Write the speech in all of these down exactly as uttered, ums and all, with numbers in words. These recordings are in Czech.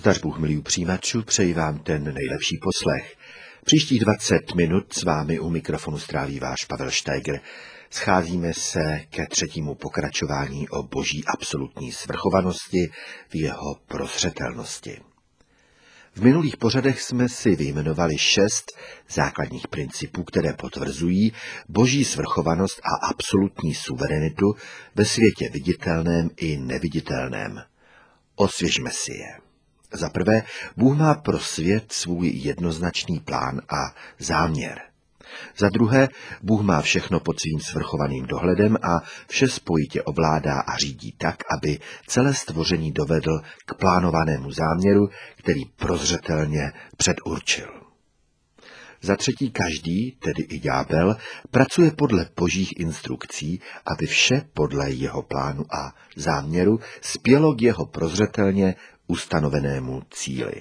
Hospodař Bůh, milí přijímačů, přeji vám ten nejlepší poslech. Příštích dvacet minut s vámi u mikrofonu stráví váš Pavel Steiger. Scházíme se ke třetímu pokračování o boží absolutní svrchovanosti v jeho prozřetelnosti. V minulých pořadech jsme si vyjmenovali šest základních principů, které potvrzují boží svrchovanost a absolutní suverenitu ve světě viditelném i neviditelném. Osvěžme si je. Za prvé, Bůh má pro svět svůj jednoznačný plán a záměr. Za druhé, Bůh má všechno pod svým svrchovaným dohledem a vše spojitě ovládá a řídí tak, aby celé stvoření dovedl k plánovanému záměru, který prozřetelně předurčil. Za třetí, každý, tedy i ďábel, pracuje podle božích instrukcí, aby vše podle jeho plánu a záměru spělo k jeho prozřetelně ustanovenému cíli.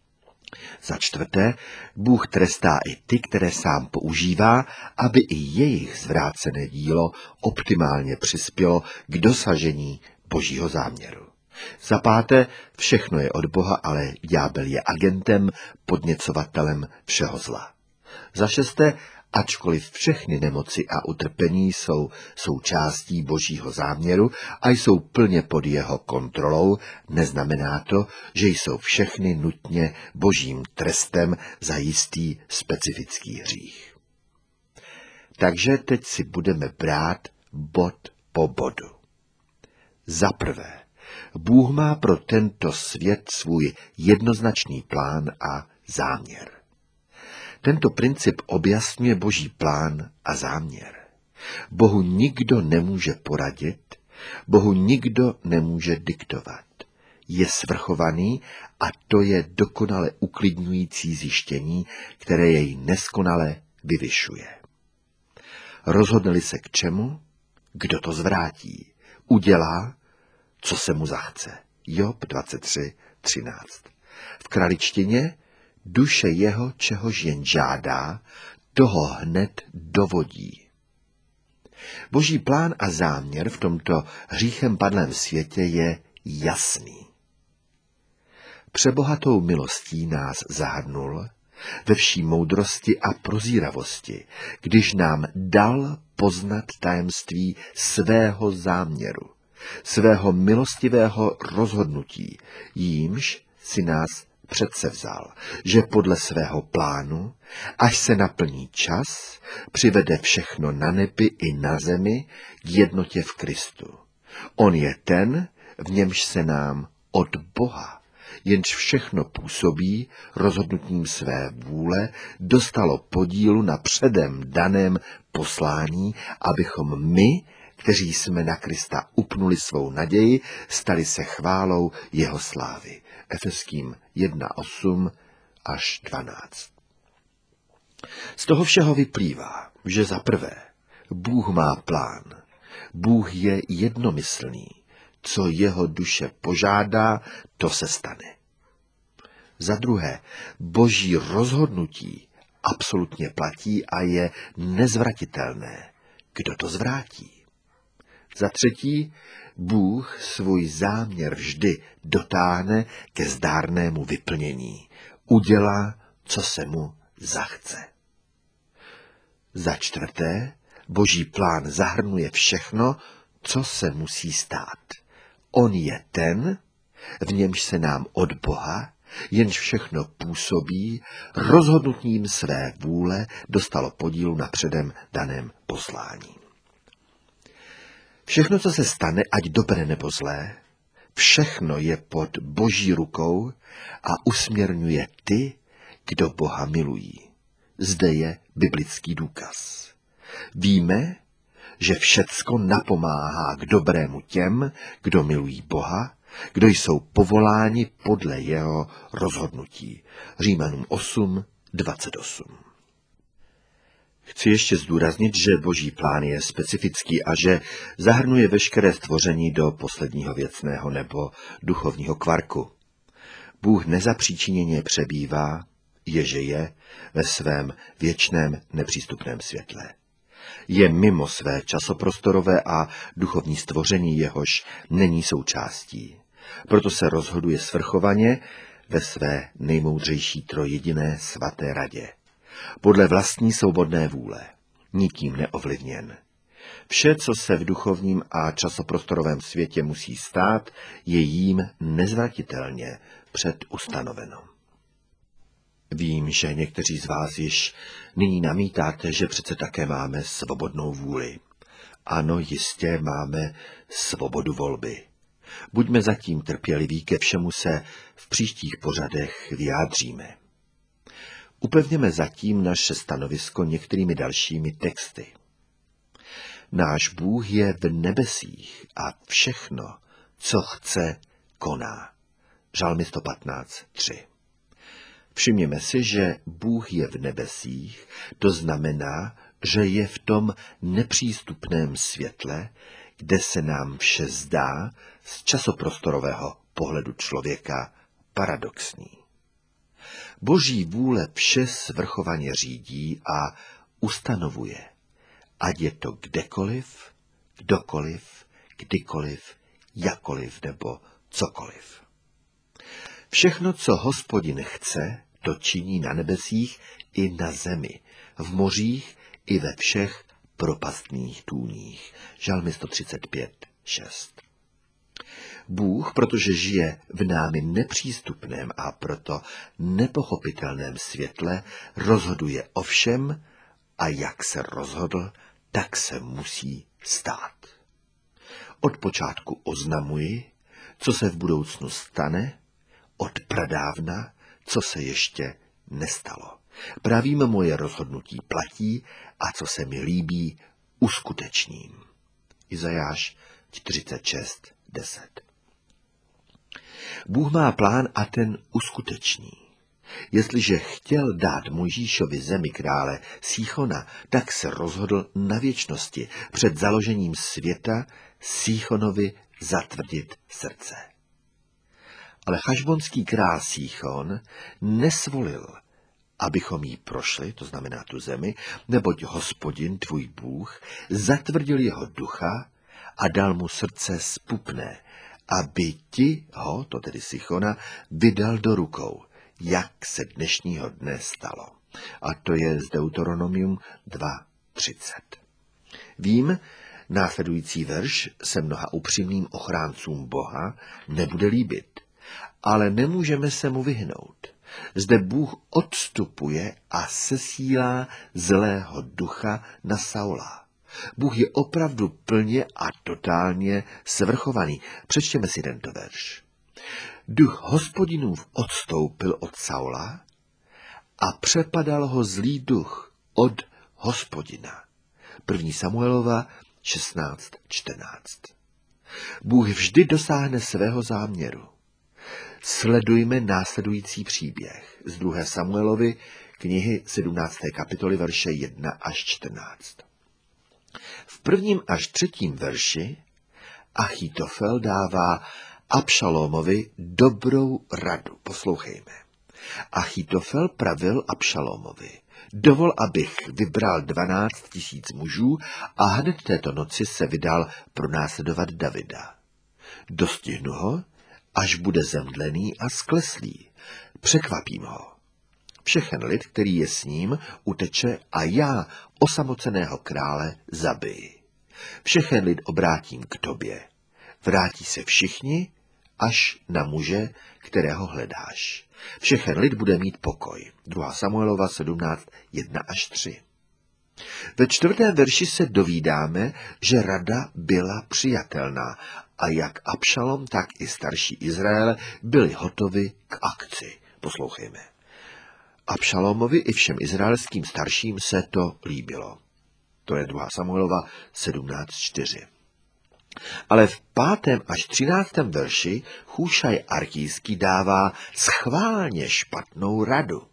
Za čtvrté, Bůh trestá i ty, které sám používá, aby i jejich zvrácené dílo optimálně přispělo k dosažení božího záměru. Za páté, všechno je od Boha, ale ďábel je agentem, podněcovatelem všeho zla. Za šesté, ačkoliv všechny nemoci a utrpení jsou součástí božího záměru a jsou plně pod jeho kontrolou, neznamená to, že jsou všechny nutně božím trestem za jistý specifický hřích. Takže teď si budeme brát bod po bodu. Za prvé, Bůh má pro tento svět svůj jednoznačný plán a záměr. Tento princip objasňuje boží plán a záměr. Bohu nikdo nemůže poradit, Bohu nikdo nemůže diktovat. Je svrchovaný a to je dokonale uklidňující zjištění, které jej neskonale vyvyšuje. Rozhodne-li se k čemu, kdo to zvrátí, udělá, co se mu zachce. Job dvacet tři třináct. V kraličtině duše jeho, čehož jen žádá, toho hned dovodí. Boží plán a záměr v tomto hříchem padlém světě je jasný. Přebohatou milostí nás zahrnul ve vší moudrosti a prozíravosti, když nám dal poznat tajemství svého záměru, svého milostivého rozhodnutí, jímž si nás předsevzal, že podle svého plánu, až se naplní čas, přivede všechno na nebi i na zemi k jednotě v Kristu. On je ten, v němž se nám od Boha, jenž všechno působí rozhodnutím své vůle, dostalo podílu na předem daném poslání, abychom my, kteří jsme na Krista upnuli svou naději, stali se chválou jeho slávy. Efeským jedna osm až dvanáct. Z toho všeho vyplývá, že za prvé, Bůh má plán. Bůh je jednomyslný. Co jeho duše požádá, to se stane. Za druhé, boží rozhodnutí absolutně platí a je nezvratitelné. Kdo to zvrátí? Za třetí, Bůh svůj záměr vždy dotáhne ke zdárnému vyplnění. Udělá, co se mu zachce. Za čtvrté, boží plán zahrnuje všechno, co se musí stát. On je ten, v němž se nám od Boha, jenž všechno působí, rozhodnutím své vůle dostalo podílu na předem daném poslání. Všechno, co se stane, ať dobré nebo zlé, všechno je pod boží rukou a usměrňuje ty, kdo Boha milují. Zde je biblický důkaz. Víme, že všecko napomáhá k dobrému těm, kdo milují Boha, kdo jsou povoláni podle jeho rozhodnutí. Římanům osm dvacet osm. Chci ještě zdůraznit, že boží plán je specifický a že zahrnuje veškeré stvoření do posledního věcného nebo duchovního kvarku. Bůh nezapříčiněně přebývá, ježe je ve svém věčném nepřístupném světle. Je mimo své časoprostorové a duchovní stvoření, jehož není součástí. Proto se rozhoduje svrchovaně ve své nejmoudřejší trojjediné svaté radě. Podle vlastní svobodné vůle, nikým neovlivněn. Vše, co se v duchovním a časoprostorovém světě musí stát, je jím nezvratitelně předustanoveno. Vím, že někteří z vás již nyní namítáte, že přece také máme svobodnou vůli. Ano, jistě máme svobodu volby. Buďme zatím trpěliví, ke všemu se v příštích pořadech vyjádříme. Upevněme zatím naše stanovisko některými dalšími texty. Náš Bůh je v nebesích a všechno, co chce, koná. Žalmy sto patnáct tři. Všimněme si, že Bůh je v nebesích, to znamená, že je v tom nepřístupném světle, kde se nám vše zdá z časoprostorového pohledu člověka paradoxní. Boží vůle vše svrchovaně řídí a ustanovuje, ať je to kdekoliv, kdokoliv, kdykoliv, jakkoliv nebo cokoliv. Všechno, co Hospodin chce, to činí na nebesích i na zemi, v mořích i ve všech propastných tůních. Žalmy sto třicet pět šest. Bůh, protože žije v námi nepřístupném a proto nepochopitelném světle, rozhoduje o všem a jak se rozhodl, tak se musí stát. Od počátku oznamuji, co se v budoucnu stane, od pradávna, co se ještě nestalo. Pravím, moje rozhodnutí platí a co se mi líbí, uskutečním. Izajáš čtyřicet šest deset. Bůh má plán a ten uskuteční. Jestliže chtěl dát Mojžíšovi zemi krále Síchona, tak se rozhodl na věčnosti před založením světa Síchonovi zatvrdit srdce. Ale chašbonský král Síchon nesvolil, abychom jí prošli, to znamená tu zemi, neboť Hospodin, tvůj Bůh, zatvrdil jeho ducha a dal mu srdce zpupné, aby ti ho, to tedy Síchona, vydal do rukou, jak se dnešního dne stalo. A to je z Deuteronomium dva třicet. Vím, následující verš se mnoha upřímným ochráncům Boha nebude líbit, ale nemůžeme se mu vyhnout. Zde Bůh odstupuje a sesílá zlého ducha na Saula. Bůh je opravdu plně a totálně svrchovaný. Přečtěme si tento verš. Duch Hospodinův odstoupil od Saula a přepadal ho zlý duch od Hospodina. první Samuelova šestnáct čtrnáct. Bůh vždy dosáhne svého záměru. Sledujme následující příběh z druhé Samuelovy knihy sedmnácté kapitoly verše jedna až čtrnáct. V prvním až třetím verši Achitofel dává Abšalómovi dobrou radu. Poslouchejme. Achitofel pravil Abšalómovi: dovol, abych vybral dvanáct tisíc mužů a hned této noci se vydal pronásledovat Davida. Dostihnu ho, až bude zemdlený a skleslý. Překvapím ho. Všechen lid, který je s ním, uteče a já osamoceného krále zabiji. Všechen lid obrátím k tobě. Vrátí se všichni, až na muže, kterého hledáš. Všechen lid bude mít pokoj. druhá Samuelova sedmnáct jedna až tři. Ve čtvrtém verši se dovídáme, že rada byla přijatelná a jak Abšalom, tak i starší Izrael byli hotovi k akci. Poslouchejme. Abšalomovi i všem izraelským starším se to líbilo. To je druhá Samuelova sedmnáct čtyři. Ale v pátém až třináctém verši Chůšaj Arkýský dává schválně špatnou radu.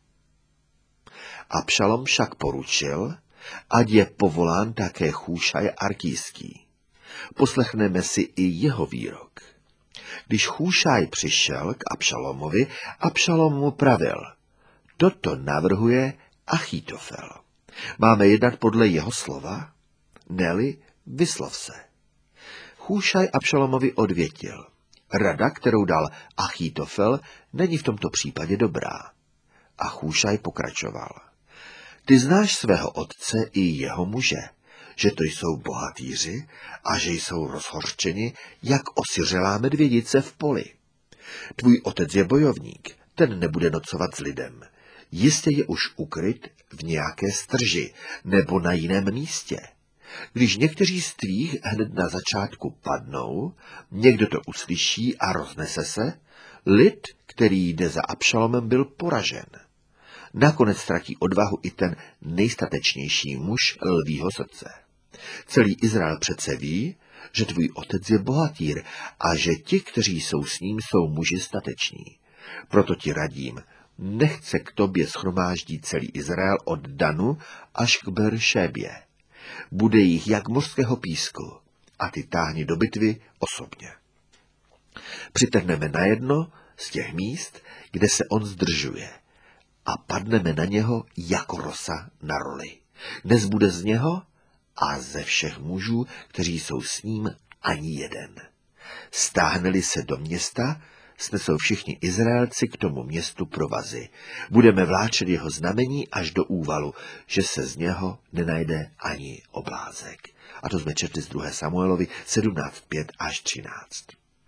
Abšalom však poručil, ať je povolán také Chůšaj Arkýský. Poslechneme si i jeho výrok. Když Chůšaj přišel k Abšalomovi, Abšalom mu pravil: toto navrhuje Achitofel. Máme jednat podle jeho slova? Neli, vyslov se. Chůšaj Abšalomovi odvětil: Rada, kterou dal Achitofel, není v tomto případě dobrá. A Chúšaj pokračoval. Ty znáš svého otce i jeho muže, že to jsou bohatýři a že jsou rozhořčeni, jak osiřelá medvědice v poli. Tvůj otec je bojovník, ten nebude nocovat s lidem. Jistě je už ukryt v nějaké strži nebo na jiném místě. Když někteří z tvých hned na začátku padnou, někdo to uslyší a roznese se, lid, který jde za Abšalomem, byl poražen. Nakonec ztratí odvahu i ten nejstatečnější muž lvího srdce. Celý Izrael přece ví, že tvůj otec je bohatýr a že ti, kteří jsou s ním, jsou muži stateční. Proto ti radím, nechce k tobě shromáždí celý Izrael od Danu až k Beršébě. Bude jich jak mořského písku a ty táhni do bitvy osobně. Přitrhneme na jedno z těch míst, kde se on zdržuje a padneme na něho jako rosa na roli. Nezbude z něho a ze všech mužů, kteří jsou s ním, ani jeden. Stáhne-li se do města, snesou všichni Izraelci k tomu městu provazy. Budeme vláčet jeho znamení až do úvalu, že se z něho nenajde ani oblázek. A to jsme četli z druhé Samuelovi sedmnáct pět až třináct.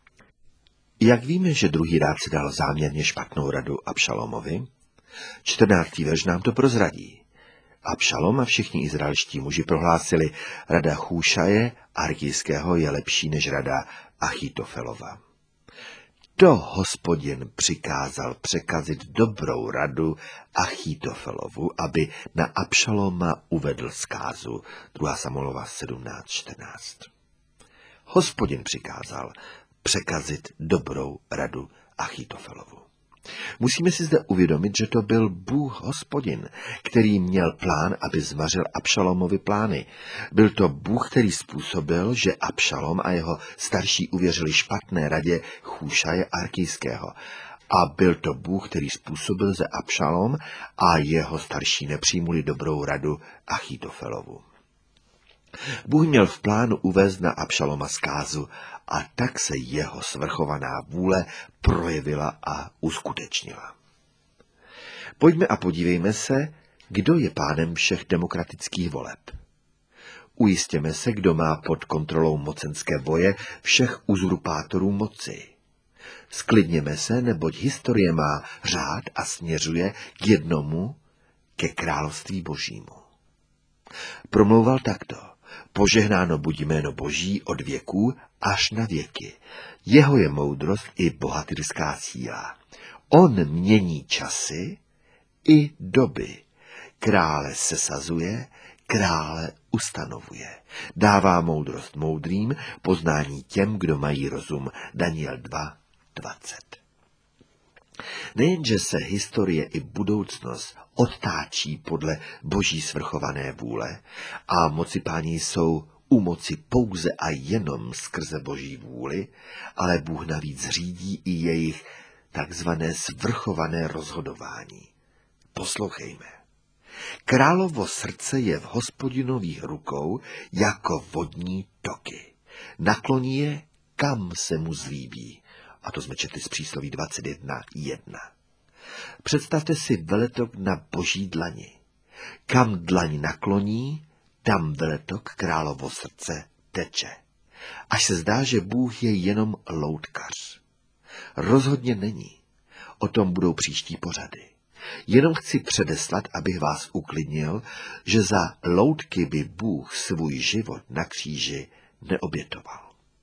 Jak víme, že druhý rád si dal záměrně špatnou radu Abšalomovi? čtrnáctý verš nám to prozradí. Abšalom a všichni izraelští muži prohlásili, rada Chúšaje Arkijského je lepší než rada Achitofelova. To Hospodin přikázal překazit dobrou radu Achitofelovu, aby na Abšaloma uvedl zkázu. druhá Samuelova sedmnáct čtrnáct. Hospodin přikázal překazit dobrou radu Achitofelovu. Musíme si zde uvědomit, že to byl Bůh Hospodin, který měl plán, aby zmařil Abšalomovi plány. Byl to Bůh, který způsobil, že Abšalom a jeho starší uvěřili špatné radě Chúšaje Arkijského. A byl to Bůh, který způsobil, že Abšalom a jeho starší nepřijmuli dobrou radu Achitofelovu. Bůh měl v plánu uvést na Abšaloma zkázu a tak se jeho svrchovaná vůle projevila a uskutečnila. Pojďme a podívejme se, kdo je pánem všech demokratických voleb. Ujistěme se, kdo má pod kontrolou mocenské boje všech uzurpátorů moci. Sklidněme se, neboť historie má řád a směřuje k jednomu, ke království božímu. Promlouval takto. Požehnáno buď jméno Boží od věků až na věky. Jeho je moudrost i bohatyrská síla. On mění časy i doby. Krále sesazuje, krále ustanovuje. Dává moudrost moudrým, poznání těm, kdo mají rozum. Daniel dva dvacet. Nejenže se historie i budoucnost odtáčí podle boží svrchované vůle a moci páni jsou u moci pouze a jenom skrze boží vůli, ale Bůh navíc řídí i jejich takzvané svrchované rozhodování. Poslouchejme. Královo srdce je v Hospodinových rukou jako vodní toky. Nakloní je, kam se mu zlíbí. A to jsme četli z přísloví dvacet jedna jedna. Představte si veletok na boží dlani. Kam dlaň nakloní, tam veletok královo srdce teče. Až se zdá, že Bůh je jenom loutkař. Rozhodně není. O tom budou příští pořady. Jenom chci předeslat, abych vás uklidnil, že za loutky by Bůh svůj život na kříži neobětoval.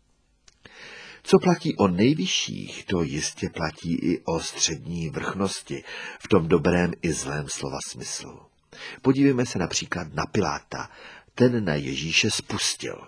Co platí o nejvyšších, to jistě platí i o střední vrchnosti, v tom dobrém i zlém slova smyslu. Podívejme se například na Piláta, ten na Ježíše spustil.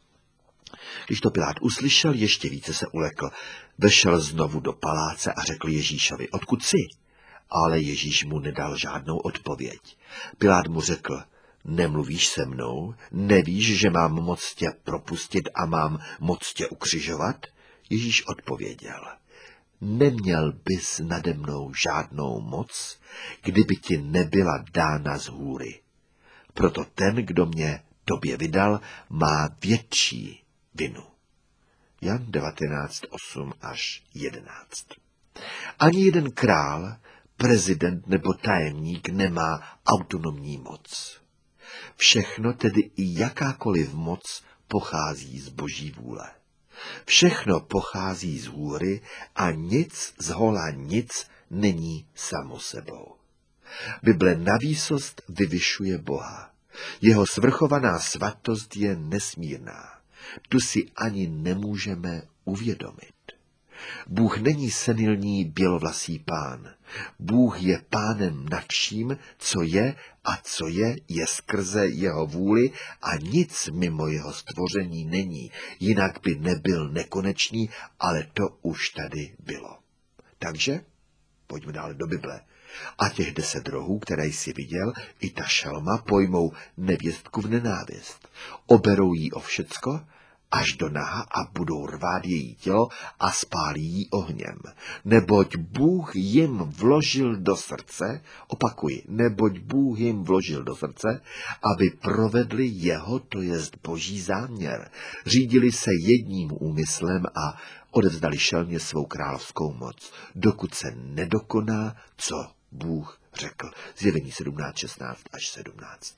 Když to Pilát uslyšel, ještě více se ulekl. Vešel znovu do paláce a řekl Ježíšovi, odkud jsi? Ale Ježíš mu nedal žádnou odpověď. Pilát mu řekl, nemluvíš se mnou, nevíš, že mám moc tě propustit a mám moc tě ukřižovat? Ježíš odpověděl, neměl bys nade mnou žádnou moc, kdyby ti nebyla dána z hůry. Proto ten, kdo mě tobě vydal, má větší vinu. Jan devatenáct, osm až jedenáct. Ani jeden král, prezident nebo tajemník nemá autonomní moc. Všechno, tedy i jakákoliv moc, pochází z Boží vůle. Všechno pochází z hůry a nic, zhola nic, není samo sebou. Bible navýsost vyvyšuje Boha. Jeho svrchovaná svatost je nesmírná. Tu si ani nemůžeme uvědomit. Bůh není senilní bělovlasý pán. Bůh je pánem nad vším, co je a co je, je skrze jeho vůli a nic mimo jeho stvoření není, jinak by nebyl nekonečný, ale to už tady bylo. Takže pojďme dále do Bible. A těch deset rohů, které jsi viděl, i ta šelma pojmou nevěstku v nenávist. Oberou jí o všecko, až do naha a budou rvát její tělo a spálí jí ohněm. Neboť Bůh jim vložil do srdce, opakuji, neboť Bůh jim vložil do srdce, aby provedli jeho, to jest Boží záměr. Řídili se jedním úmyslem a odevzdali šelmě svou královskou moc, dokud se nedokoná, co Bůh řekl. Zjevení sedmnáct, šestnáct až sedmnáct.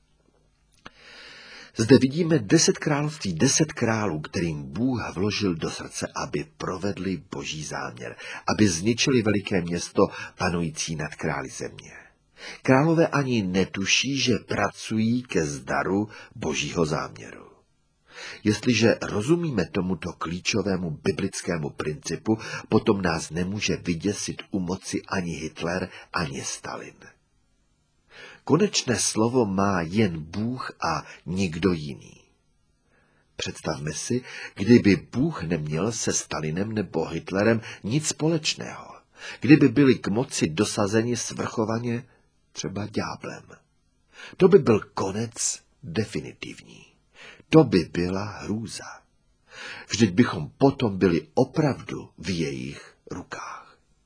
Zde vidíme deset království, deset králů, kterým Bůh vložil do srdce, aby provedli Boží záměr, aby zničili veliké město panující nad králi země. Králové ani netuší, že pracují ke zdaru Božího záměru. Jestliže rozumíme tomuto klíčovému biblickému principu, potom nás nemůže vyděsit u moci ani Hitler, ani Stalin. Konečné slovo má jen Bůh a nikdo jiný. Představme si, kdyby Bůh neměl se Stalinem nebo Hitlerem nic společného, kdyby byli k moci dosazeni svrchovaně třeba ďáblem. To by byl konec definitivní. To by byla hrůza. Vždyť bychom potom byli opravdu v jejich rukách.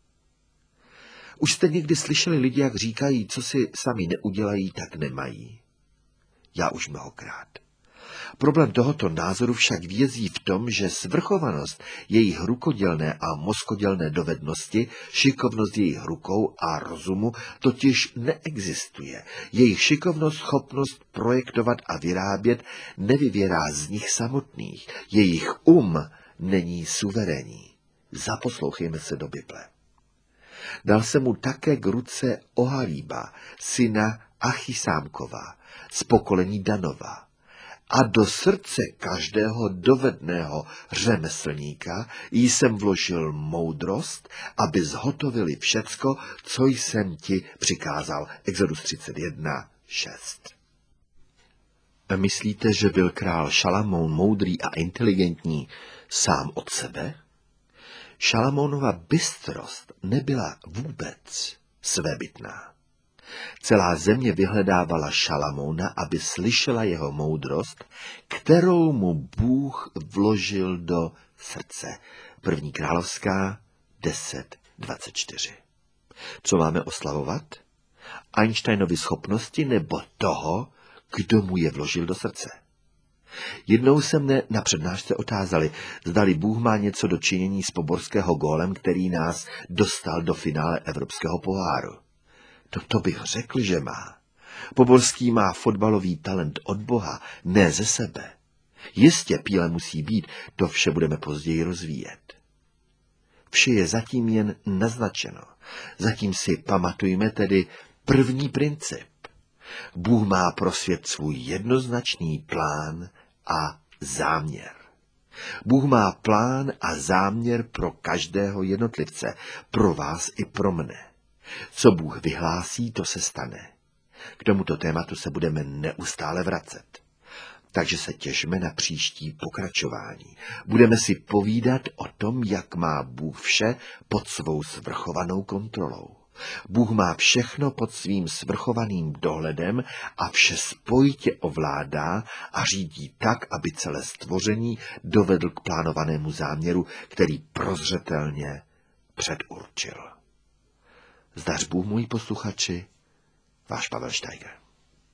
Už jste někdy slyšeli lidi, jak říkají, co si sami neudělají, tak nemají? Já už mnohokrát. Problém tohoto názoru však vězí v tom, že svrchovanost jejich rukodělné a mozkodělné dovednosti, šikovnost jejich rukou a rozumu totiž neexistuje. Jejich šikovnost, schopnost projektovat a vyrábět nevyvěrá z nich samotných. Jejich um není suverénní. Zaposlouchejme se do Bible. Dal se mu také k ruce Ohalíba, syna Achisámkova, z pokolení Danova. A do srdce každého dovedného řemeslníka jsem vložil moudrost, aby zhotovili všecko, co jsem ti přikázal. Exodus třicet jedna, šest. Myslíte, že byl král Šalamoun moudrý a inteligentní sám od sebe? Šalamounova bystrost nebyla vůbec svébytná. Celá země vyhledávala Šalamouna, aby slyšela jeho moudrost, kterou mu Bůh vložil do srdce. První královská deset dvacet čtyři. Co máme oslavovat? Einsteinovy schopnosti nebo toho, kdo mu je vložil do srdce? Jednou se mne na přednášce otázali, zdali Bůh má něco do činění s poborského gólem, který nás dostal do finále Evropského poháru. To, to bych řekl, že má. Poborský má fotbalový talent od Boha, ne ze sebe. Jistě píle musí být, to vše budeme později rozvíjet. Vše je zatím jen naznačeno. Zatím si pamatujme tedy první princip. Bůh má pro svět svůj jednoznačný plán a záměr. Bůh má plán a záměr pro každého jednotlivce, pro vás i pro mne. Co Bůh vyhlásí, to se stane. K tomuto tématu se budeme neustále vracet. Takže se těšme na příští pokračování. Budeme si povídat o tom, jak má Bůh vše pod svou svrchovanou kontrolou. Bůh má všechno pod svým svrchovaným dohledem a vše spojitě ovládá a řídí tak, aby celé stvoření dovedl k plánovanému záměru, který prozřetelně předurčil. Zdař Bůh, můj posluchači, váš Pavel Steiger.